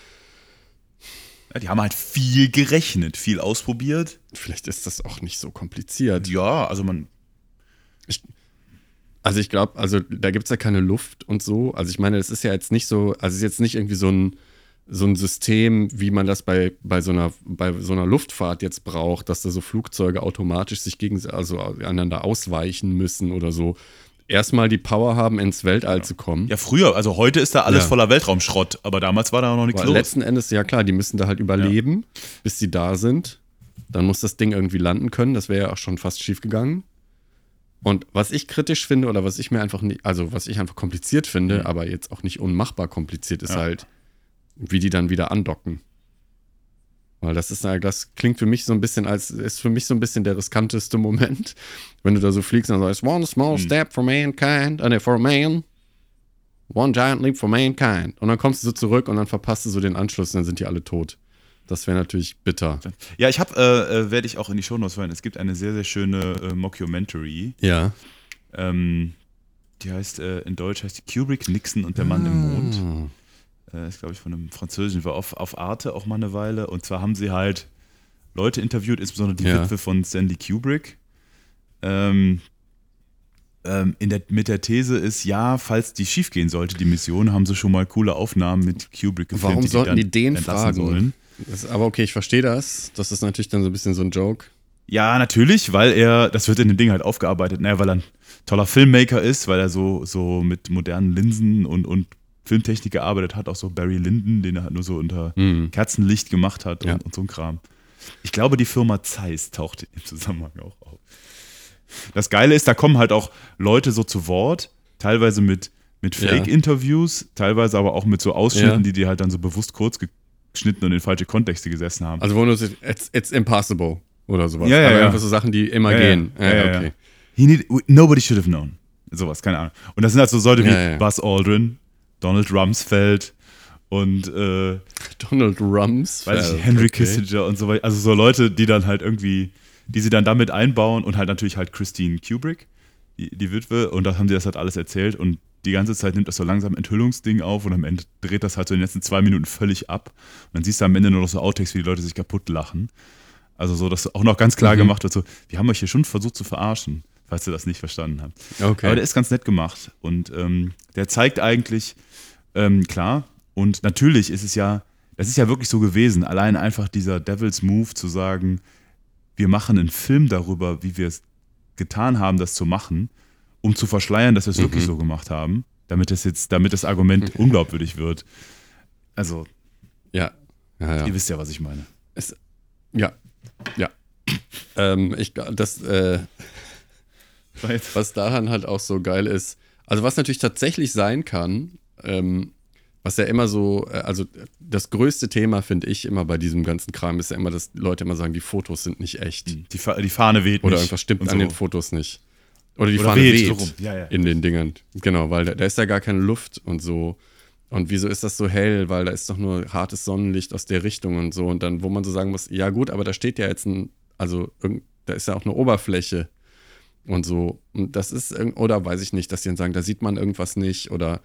Ja, die haben halt viel gerechnet, viel ausprobiert. Vielleicht ist das auch nicht so kompliziert. Ja, also man... Ich, Also ich glaube, also da gibt es ja keine Luft und so. Also ich meine, es ist ja jetzt nicht so, also es ist jetzt nicht irgendwie so ein, so ein System, wie man das bei, bei, so einer, bei so einer Luftfahrt jetzt braucht, dass da so Flugzeuge automatisch sich gegen, also einander ausweichen müssen oder so. Erstmal die Power haben, ins Weltall ja. zu kommen. Ja, früher, also heute ist da alles ja. voller Weltraumschrott, aber damals war da noch nichts Weil los. Letzten Endes, ja klar, die müssen da halt überleben, ja. bis sie da sind. Dann muss das Ding irgendwie landen können. Das wäre ja auch schon fast schief gegangen. Und was ich kritisch finde oder was ich mir einfach nicht, also was ich einfach kompliziert finde, mhm. aber jetzt auch nicht unmachbar kompliziert, ist ja. halt, wie die dann wieder andocken. Weil das ist, das klingt für mich so ein bisschen als, ist für mich so ein bisschen der riskanteste Moment, wenn du da so fliegst und dann sagst, one small mhm. step for mankind, uh, for a man, one giant leap for mankind. Und dann kommst du so zurück und dann verpasst du so den Anschluss und dann sind die alle tot. Das wäre natürlich bitter. Ja, ich habe, äh, werde ich auch in die Shownotes rein. Es gibt eine sehr, sehr schöne äh, Mockumentary. Ja. Ähm, die heißt, äh, in Deutsch heißt die Kubrick, Nixon und der Mann ah. im Mond. Äh, ist, glaube ich, von einem Französischen, war auf, auf Arte auch mal eine Weile. Und zwar haben sie halt Leute interviewt, insbesondere die ja. Witwe von Stanley Kubrick. Ähm, ähm, in der, mit der These ist, ja, falls die schief gehen sollte, die Mission, haben sie schon mal coole Aufnahmen mit Kubrick gefilmt. Warum die sollten die, die den fragen sollen. Das, aber okay, ich verstehe das. Das ist natürlich dann so ein bisschen so ein Joke. Ja, natürlich, weil er, das wird in dem Ding halt aufgearbeitet, naja, weil er ein toller Filmmaker ist, weil er so, so mit modernen Linsen und, und Filmtechnik gearbeitet hat, auch so Barry Lyndon, den er halt nur so unter mhm. Kerzenlicht gemacht hat ja. und, und so ein Kram. Ich glaube, die Firma Zeiss taucht im Zusammenhang auch auf. Das Geile ist, da kommen halt auch Leute so zu Wort, teilweise mit, mit Fake-Interviews, teilweise aber auch mit so Ausschnitten, ja. die die halt dann so bewusst kurz geschnitten und in falsche Kontexte gesessen haben. Also wo du sagst, it's, it's impossible oder sowas. Ja, ja, aber ja. einfach so Sachen, die immer ja, gehen. Ja, ja, ja, okay. ja. He need, nobody should have known. Sowas, keine Ahnung. Und das sind halt so Leute wie ja, ja. Buzz Aldrin, Donald Rumsfeld und äh, Donald Rumsfeld. Weiß ich, Henry okay. Kissinger und so weiter. Also so Leute, die dann halt irgendwie, die sie dann damit einbauen und halt natürlich halt Christine Kubrick, die, die Witwe, und da haben sie das halt alles erzählt und die ganze Zeit nimmt das so langsam Enthüllungsding auf und am Ende dreht das halt so in den letzten zwei Minuten völlig ab. Und dann siehst du am Ende nur noch so Outtakes, wie die Leute sich kaputt lachen. Also so, dass auch noch ganz klar mhm. gemacht wird, so, wir haben euch hier schon versucht zu verarschen, falls ihr das nicht verstanden habt. Okay. Aber der ist ganz nett gemacht und ähm, der zeigt eigentlich, ähm, klar, und natürlich ist es ja, das ist ja wirklich so gewesen, allein einfach dieser Devil's Move zu sagen, wir machen einen Film darüber, wie wir es getan haben, das zu machen, um zu verschleiern, dass wir es mhm. wirklich so gemacht haben, damit das jetzt, damit das Argument okay. unglaubwürdig wird. Also, ja. Ja, ja. Ihr wisst ja, was ich meine. Es, ja, ja. ähm, ich, das, äh, was daran halt auch so geil ist, also was natürlich tatsächlich sein kann, ähm, was ja immer so, also das größte Thema, finde ich, immer bei diesem ganzen Kram, ist ja immer, dass Leute immer sagen, die Fotos sind nicht echt. Die, Fa- die Fahne weht Oder nicht. irgendwas stimmt so. an den Fotos nicht. Oder die Oder Fahne weht, weht, so rum. Ja, ja. in den Dingern. Genau, weil da, da ist ja gar keine Luft und so. Und wieso ist das so hell? Weil da ist doch nur hartes Sonnenlicht aus der Richtung und so. Und dann, wo man so sagen muss, ja gut, aber da steht ja jetzt ein, also da ist ja auch eine Oberfläche und so. Und das ist, oder weiß ich nicht, dass die dann sagen, da sieht man irgendwas nicht oder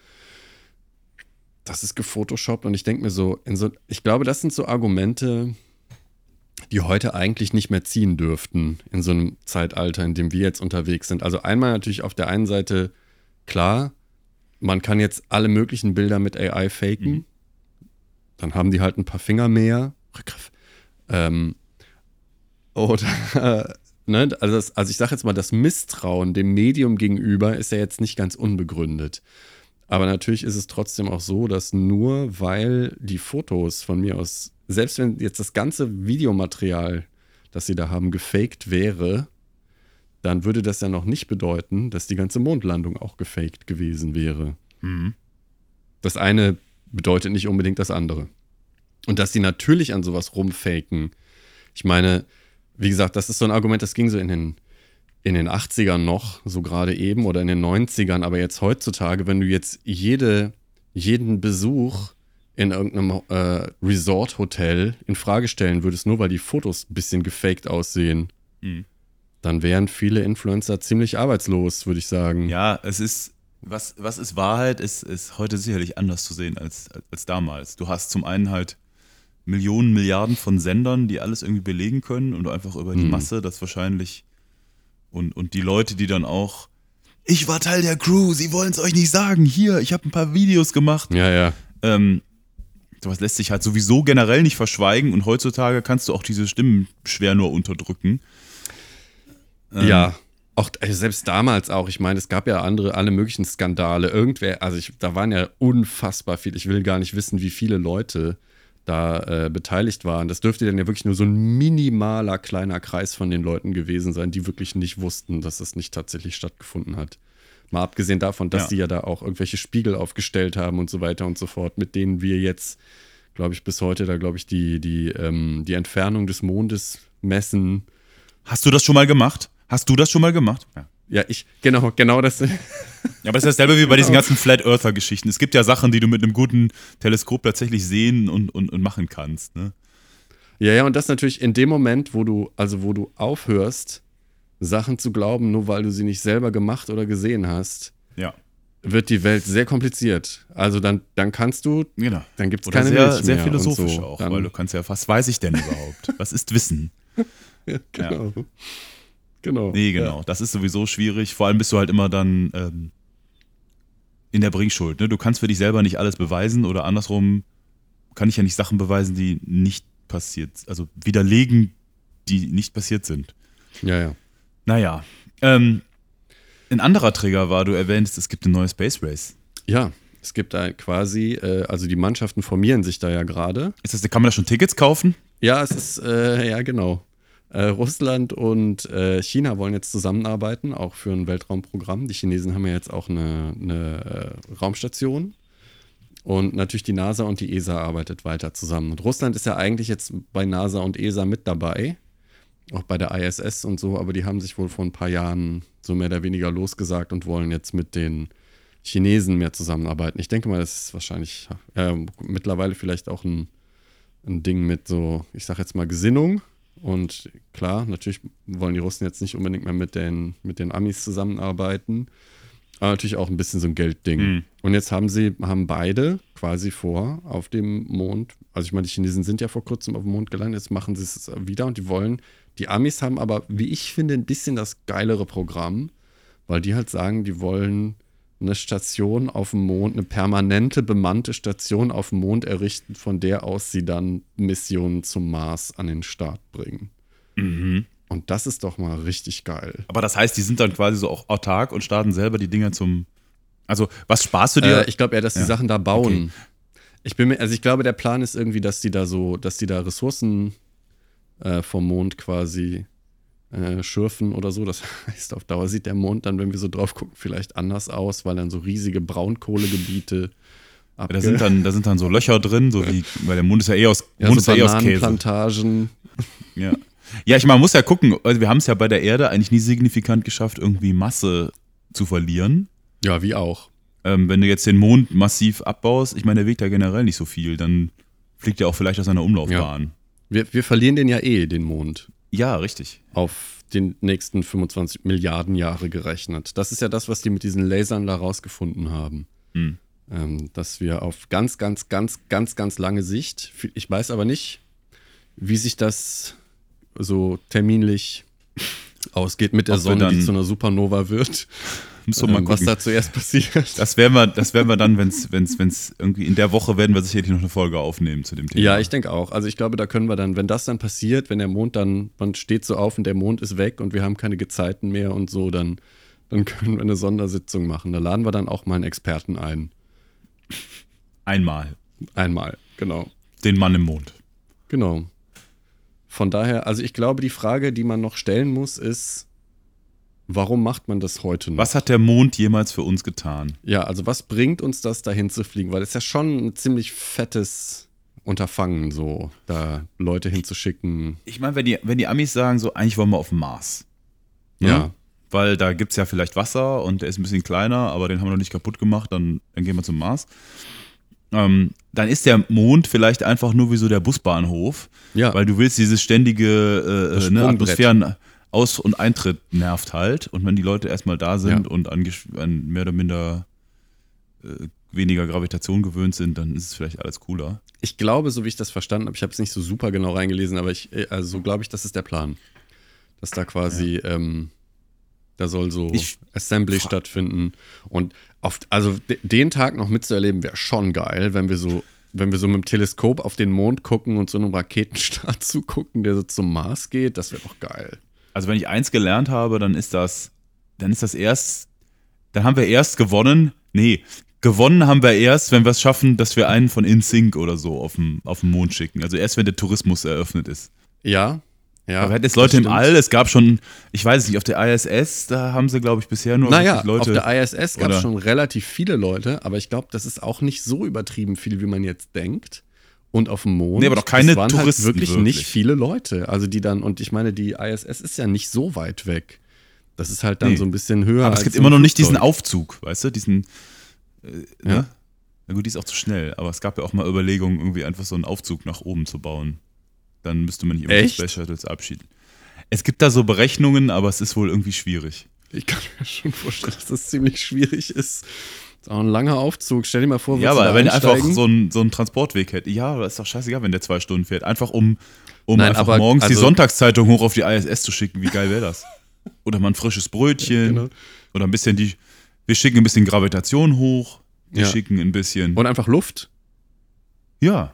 das ist gefotoshoppt. Und ich denke mir so, in so, ich glaube, das sind so Argumente, die heute eigentlich nicht mehr ziehen dürften in so einem Zeitalter, in dem wir jetzt unterwegs sind. Also einmal natürlich auf der einen Seite, klar, man kann jetzt alle möglichen Bilder mit A I faken. Mhm. Dann haben die halt ein paar Finger mehr. Rückgriff. Ähm, oder ne, also, das, also ich sage jetzt mal, das Misstrauen dem Medium gegenüber ist ja jetzt nicht ganz unbegründet. Aber natürlich ist es trotzdem auch so, dass nur weil die Fotos von mir aus, selbst wenn jetzt das ganze Videomaterial, das sie da haben, gefaked wäre, dann würde das ja noch nicht bedeuten, dass die ganze Mondlandung auch gefaked gewesen wäre. Mhm. Das eine bedeutet nicht unbedingt das andere. Und dass die natürlich an sowas rumfaken. Ich meine, wie gesagt, das ist so ein Argument, das ging so in den, in den achtzigern noch, so gerade eben, oder in den neunzigern, aber jetzt heutzutage, wenn du jetzt jede, jeden Besuch in irgendeinem äh, Resort-Hotel in Frage stellen würdest, nur weil die Fotos ein bisschen gefaked aussehen, Mhm. dann wären viele Influencer ziemlich arbeitslos, würde ich sagen. Ja, es ist, was, was ist Wahrheit, ist, ist heute sicherlich anders zu sehen als, als damals. Du hast zum einen halt Millionen, Milliarden von Sendern, die alles irgendwie belegen können und einfach über die Mhm. Masse das wahrscheinlich und, und die Leute, die dann auch, ich war Teil der Crew, sie wollen es euch nicht sagen, hier, ich habe ein paar Videos gemacht. Ja, ja. Ähm, sowas lässt sich halt sowieso generell nicht verschweigen und heutzutage kannst du auch diese Stimmen schwer nur unterdrücken. Ähm, Ja, auch also selbst damals auch. Ich meine, es gab ja andere, alle möglichen Skandale. Irgendwer, also ich, da waren ja unfassbar viele. Ich will gar nicht wissen, wie viele Leute da äh, beteiligt waren. Das dürfte dann ja wirklich nur so ein minimaler kleiner Kreis von den Leuten gewesen sein, die wirklich nicht wussten, dass es nicht tatsächlich stattgefunden hat. Mal abgesehen davon, dass Ja. die ja da auch irgendwelche Spiegel aufgestellt haben und so weiter und so fort, mit denen wir jetzt, glaube ich, bis heute da, glaube ich, die, die, ähm, die Entfernung des Mondes messen. Hast du das schon mal gemacht? Hast du das schon mal gemacht? Ja. Ja, ich, genau, genau das. Ja, aber das ist dasselbe wie bei diesen ganzen Flat Earther-Geschichten. Es gibt ja Sachen, die du mit einem guten Teleskop tatsächlich sehen und, und, und machen kannst. Ne? Ja, ja, und das natürlich in dem Moment, wo du, also wo du aufhörst, Sachen zu glauben, nur weil du sie nicht selber gemacht oder gesehen hast, Ja, wird die Welt sehr kompliziert. Also dann, dann kannst du, genau. dann gibt es Oder keine sehr, Milch sehr mehr philosophisch und so. auch, Dann, weil du kannst ja, was weiß ich denn überhaupt? Was ist Wissen? ja, genau. Genau. Nee, genau. Das ist sowieso schwierig. Vor allem bist du halt immer dann ähm, in der Bringschuld. Ne? Du kannst für dich selber nicht alles beweisen oder andersrum kann ich ja nicht Sachen beweisen, die nicht passiert, also widerlegen, die nicht passiert sind. Ja, ja. Naja. Ähm, ein anderer Trigger war, du erwähntest, es gibt eine neue Space Race. Ja, es gibt da quasi, äh, also die Mannschaften formieren sich da ja gerade. Ist das, kann man da schon Tickets kaufen? Ja, es ist, äh, ja, genau. Äh, Russland und äh, China wollen jetzt zusammenarbeiten, auch für ein Weltraumprogramm. Die Chinesen haben ja jetzt auch eine, eine äh, Raumstation. Und natürlich die NASA und die E S A arbeitet weiter zusammen. Und Russland ist ja eigentlich jetzt bei NASA und E S A mit dabei. Auch bei der I S S und so. Aber die haben sich wohl vor ein paar Jahren so mehr oder weniger losgesagt und wollen jetzt mit den Chinesen mehr zusammenarbeiten. Ich denke mal, das ist wahrscheinlich äh, mittlerweile vielleicht auch ein, ein Ding mit so, ich sag jetzt mal Gesinnung. Und klar, natürlich wollen die Russen jetzt nicht unbedingt mehr mit den, mit den Amis zusammenarbeiten, aber natürlich auch ein bisschen so ein Geldding. Mhm. Und jetzt haben sie, haben beide quasi vor, auf dem Mond, also ich meine, die Chinesen sind ja vor kurzem auf dem Mond gelandet, jetzt machen sie es wieder und die wollen, die Amis haben aber, wie ich finde, ein bisschen das geilere Programm, weil die halt sagen, die wollen eine Station auf dem Mond, eine permanente bemannte Station auf dem Mond errichten, von der aus sie dann Missionen zum Mars an den Start bringen. Mhm. Und das ist doch mal richtig geil. Aber das heißt, die sind dann quasi so auch autark und starten selber die Dinger zum. Also, was sparst du dir? Äh, ich glaube eher, dass die Ja. Sachen da bauen. Ich bin mir, also ich glaube, der Plan ist irgendwie, dass die da so, dass die da Ressourcen äh, vom Mond quasi äh, schürfen oder so. Das heißt, auf Dauer sieht der Mond dann, wenn wir so drauf gucken, vielleicht anders aus, weil dann so riesige Braunkohlegebiete Ja, da, sind dann, da sind dann so Löcher drin, so wie, weil der Mond ist ja eh aus, ja, Mond so ist ja eh aus Käse. Bananenplantagen. Ja. Ja, ich meine, man muss ja gucken, also wir haben es ja bei der Erde eigentlich nie signifikant geschafft, irgendwie Masse zu verlieren. Ja, wie auch. Ähm, wenn du jetzt den Mond massiv abbaust, ich meine, der wiegt ja generell nicht so viel, dann fliegt er auch vielleicht aus seiner Umlaufbahn. Wir, wir verlieren den ja eh, den Mond. Ja, richtig. Auf den nächsten fünfundzwanzig Milliarden Jahre gerechnet. Das ist ja das, was die mit diesen Lasern da rausgefunden haben. Hm. Ähm, dass wir auf ganz, ganz, ganz, ganz, ganz lange Sicht, ich weiß aber nicht, wie sich das so terminlich ausgeht mit der Ob wir Sonne, die dann- zu einer Supernova wird. Müssen wir mal Ähm, was gucken. da zuerst passiert. Das werden wir, das werden wir dann, wenn es wenn's, wenn's irgendwie in der Woche werden wir sicherlich noch eine Folge aufnehmen zu dem Thema. Ja, ich denke auch. Also ich glaube, da können wir dann, wenn das dann passiert, wenn der Mond dann, man steht so auf und der Mond ist weg und wir haben keine Gezeiten mehr und so, dann, dann können wir eine Sondersitzung machen. Da laden wir dann auch mal einen Experten ein. Einmal. Einmal, genau. Den Mann im Mond. Genau. Von daher, also ich glaube, die Frage, die man noch stellen muss, ist, warum macht man das heute noch? Was hat der Mond jemals für uns getan? Ja, also was bringt uns das, dahin zu fliegen? Weil es ist ja schon ein ziemlich fettes Unterfangen, so da Leute hinzuschicken. Ich meine, wenn die, wenn die Amis sagen, so eigentlich wollen wir auf den Mars. Ne? Ja. Weil da gibt es ja vielleicht Wasser und der ist ein bisschen kleiner, aber den haben wir noch nicht kaputt gemacht, dann, dann gehen wir zum Mars. Ähm, dann ist der Mond vielleicht einfach nur wie so der Busbahnhof, Ja. weil du willst dieses ständige äh, Das ne, Sprungbrett. Atmosphären Aus- und Eintritt nervt halt. Und wenn die Leute erstmal da sind Ja. und an, gesch- an mehr oder minder äh, weniger Gravitation gewöhnt sind, dann ist es vielleicht alles cooler. Ich glaube, so wie ich das verstanden habe, ich habe es nicht so super genau reingelesen, aber ich, äh, also so glaube ich, das ist der Plan. Dass da quasi, ähm, da soll so Ich- Assembly stattfinden. Und auf, also de- den Tag noch mitzuerleben, wäre schon geil, wenn wir so, wenn wir so mit dem Teleskop auf den Mond gucken und so einem Raketenstart zugucken, der so zum Mars geht, das wäre doch geil. Also wenn ich eins gelernt habe, dann ist das, dann ist das erst, dann haben wir erst gewonnen, nee, gewonnen haben wir erst, wenn wir es schaffen, dass wir einen von InSync oder so auf den, auf den Mond schicken. Also erst, wenn der Tourismus eröffnet ist. Ja, ja. Aber wir hatten jetzt Leute das im stimmt. All, es gab schon, ich weiß es nicht, auf der I S S, da haben sie, glaube ich, bisher nur Naja, wirklich Leute. auf der I S S gab es oder- schon relativ viele Leute, aber ich glaube, das ist auch nicht so übertrieben viel, wie man jetzt denkt. Und auf dem Mond Nee, aber doch keine das waren Touristen halt wirklich, wirklich. nicht viele Leute. Also die dann, und ich meine, die I S S ist ja nicht so weit weg. Das ist halt dann Nee. so ein bisschen höher. aber es als gibt so immer ein noch nicht diesen Flugzeug. Aufzug, weißt du, diesen, äh, Ja. ne? Na gut, die ist auch zu schnell, aber es gab ja auch mal Überlegungen, irgendwie einfach so einen Aufzug nach oben zu bauen. Dann müsste man nicht immer die Echt? Space Shuttles abschieden. Es gibt da so Berechnungen, aber es ist wohl irgendwie schwierig. Ich kann mir schon vorstellen, dass das ziemlich schwierig ist. Das ist auch ein langer Aufzug. Stell dir mal vor, Ja, würdest du aber da wenn er einfach einsteigen? so einen so einen Transportweg hätte, ja, aber ist doch scheißegal, wenn der zwei Stunden fährt. Einfach um, um Nein, einfach aber morgens die also- Sonntagszeitung hoch auf die I S S zu schicken. Wie geil wäre das? Oder mal ein frisches Brötchen. Genau. Oder ein bisschen die, wir schicken ein bisschen Gravitation hoch. Wir Ja. schicken ein bisschen, Und einfach Luft. ja,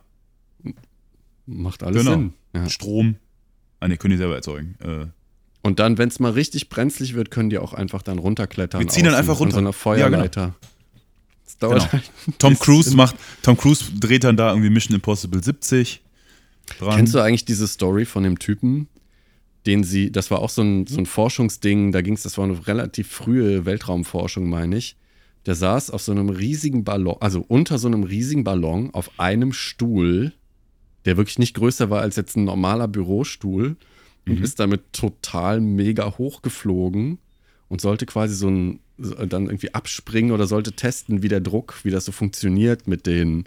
Macht alles Genau. Sinn. Ja. Strom. Ah, ne, können die selber erzeugen. Äh, Und dann, wenn es mal richtig brenzlig wird, können die auch einfach dann runterklettern. Wir ziehen dann außen einfach runter. An so einer Feuerleiter. Das dauert Genau. halt ein Tom bisschen. Cruise macht, Tom Cruise dreht dann da irgendwie Mission Impossible siebzig dran. Kennst du eigentlich diese Story von dem Typen, den sie, das war auch so ein, so ein Forschungsding, da ging es, das war eine relativ frühe Weltraumforschung, meine ich. Der saß auf so einem riesigen Ballon, also unter so einem riesigen Ballon auf einem Stuhl, der wirklich nicht größer war als jetzt ein normaler Bürostuhl und ist damit total mega hochgeflogen und sollte quasi so ein, so- dann irgendwie abspringen oder sollte testen, wie der Druck, wie das so funktioniert mit den,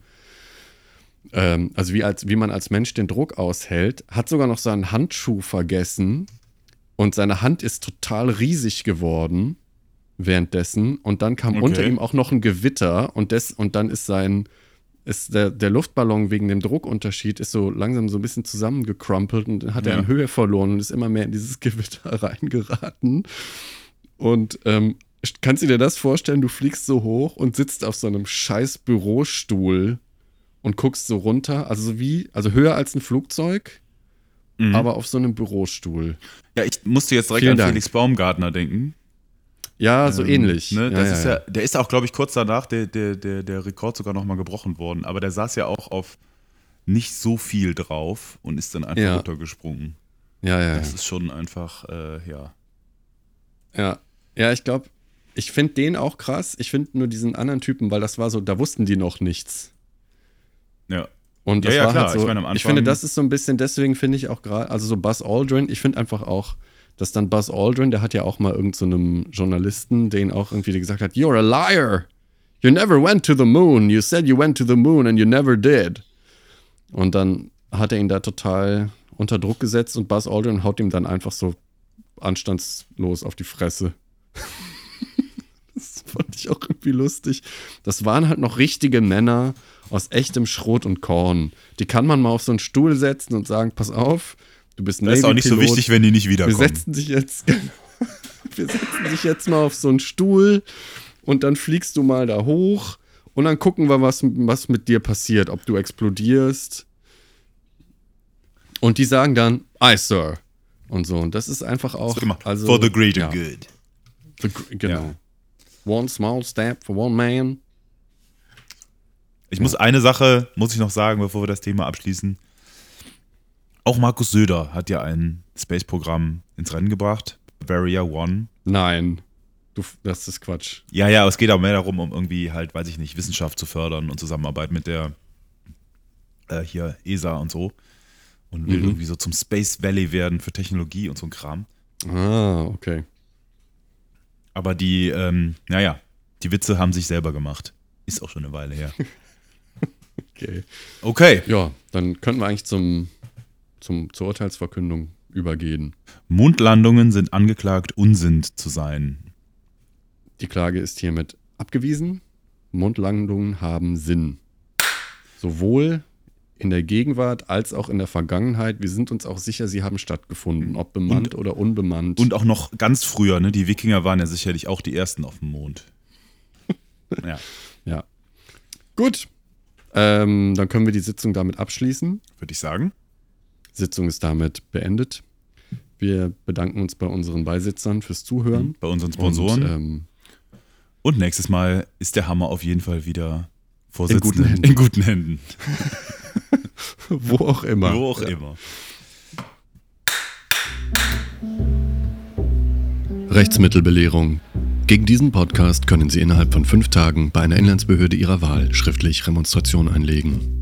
ähm, also wie, als, wie man als Mensch den Druck aushält, hat sogar noch seinen Handschuh vergessen und seine Hand ist total riesig geworden währenddessen und dann kam Okay. unter ihm auch noch ein Gewitter und, des, und dann ist sein, ist der, der Luftballon wegen dem Druckunterschied ist so langsam so ein bisschen zusammengecrumpelt und dann hat er Ja. an Höhe verloren und ist immer mehr in dieses Gewitter reingeraten. Und ähm, kannst du dir das vorstellen? Du fliegst so hoch und sitzt auf so einem scheiß Bürostuhl und guckst so runter, also so wie, also höher als ein Flugzeug, Mhm. aber auf so einem Bürostuhl. Ja, ich musste jetzt direkt Vielen an Dank. Felix Baumgartner denken. Ja, so Ähm, ähnlich. Ne? Ja, Das ja, ist ja. ja, der ist auch, glaube ich, kurz danach der, der, der, der Rekord sogar nochmal gebrochen worden. Aber der saß ja auch auf nicht so viel drauf und ist dann einfach Ja. runtergesprungen. Ja, ja, Das ja. ist schon einfach, äh, ja. Ja, ja ich glaube, ich finde den auch krass. Ich finde nur diesen anderen Typen, weil das war so, da wussten die noch nichts. Ja. Und das Ja, ja, war klar. halt so, Ich ich, meine, am Anfang- finde, das ist so ein bisschen, deswegen finde ich auch gerade, also so Buzz Aldrin, ich finde einfach auch, dass dann Buzz Aldrin, der hat ja auch mal irgend so einem Journalisten, den auch irgendwie gesagt hat, you're a liar. You never went to the moon. You said you went to the moon and you never did. Und dann hat er ihn da total unter Druck gesetzt und Buzz Aldrin haut ihm dann einfach so anstandslos auf die Fresse. Das fand ich auch irgendwie lustig. Das waren halt noch richtige Männer aus echtem Schrot und Korn. Die kann man mal auf so einen Stuhl setzen und sagen, pass auf, Du bist Das ist auch nicht so wichtig, wenn die nicht Wir wiederkommen. setzen dich jetzt, wir setzen dich jetzt mal auf so einen Stuhl und dann fliegst du mal da hoch und dann gucken wir, was, was mit dir passiert, ob du explodierst. Und die sagen dann, aye, Sir. Und so. Und das ist einfach auch. Also, for the greater ja, good. the, genau. Ja. One small step for one man. Ich muss eine Sache, muss ich noch sagen, bevor wir das Thema abschließen. Auch Markus Söder hat ja ein Space-Programm ins Rennen gebracht. Varia One. Nein. Du, das ist Quatsch. Ja, ja, es geht auch mehr darum, um irgendwie halt, weiß ich nicht, Wissenschaft zu fördern und Zusammenarbeit mit der äh, hier E S A und so. Und will Mhm. irgendwie so zum Space Valley werden für Technologie und so ein Kram. Ah, okay. Aber die, ähm, naja, die Witze haben sich selber gemacht. Ist auch schon eine Weile her. Okay. Okay. Ja, dann könnten wir eigentlich zum, zum, zur Urteilsverkündung übergehen. Mondlandungen sind angeklagt, Unsinn zu sein. Die Klage ist hiermit abgewiesen. Mondlandungen haben Sinn. Sowohl in der Gegenwart als auch in der Vergangenheit. Wir sind uns auch sicher, sie haben stattgefunden, ob bemannt Und- oder unbemannt. Und auch noch ganz früher, ne? Die Wikinger waren ja sicherlich auch die ersten auf dem Mond. Ja, Ja. Gut. Ähm, dann können wir die Sitzung damit abschließen. würde ich sagen. Sitzung ist damit beendet. Wir bedanken uns bei unseren Beisitzern fürs Zuhören. Bei unseren Sponsoren. Und, Und, ähm, nächstes Mal ist der Hammer auf jeden Fall wieder Vorsitzender. guten Händen. In guten Händen. wo auch immer. Wo auch Ja. immer. Rechtsmittelbelehrung. Gegen diesen Podcast können Sie innerhalb von fünf Tagen bei einer Inlandsbehörde Ihrer Wahl schriftlich Remonstration einlegen.